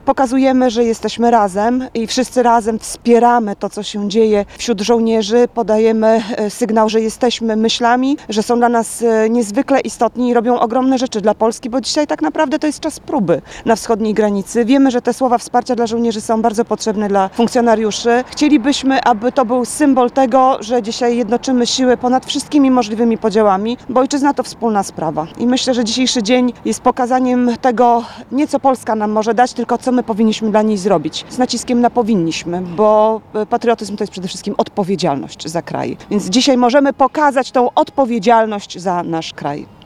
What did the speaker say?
Pokazujemy, że jesteśmy razem i wszyscy razem wspieramy to, co się dzieje wśród żołnierzy. Podajemy sygnał, że jesteśmy myślami, że są dla nas niezwykle istotni i robią ogromne rzeczy dla Polski, bo dzisiaj tak naprawdę to jest czas próby na wschodniej granicy. Wiemy, że te słowa wsparcia dla żołnierzy są bardzo potrzebne dla funkcjonariuszy. Chcielibyśmy, aby to był symbol tego, że dzisiaj jednoczymy siły ponad wszystkimi możliwymi podziałami, bo ojczyzna to wspólna sprawa. I myślę, że dzisiejszy dzień jest pokazaniem tego, nie co Polska nam może dać, tylko co my powinniśmy dla niej zrobić. Z naciskiem na powinniśmy, bo patriotyzm to jest przede wszystkim odpowiedzialność za kraj. Więc dzisiaj możemy pokazać tą odpowiedzialność za nasz kraj.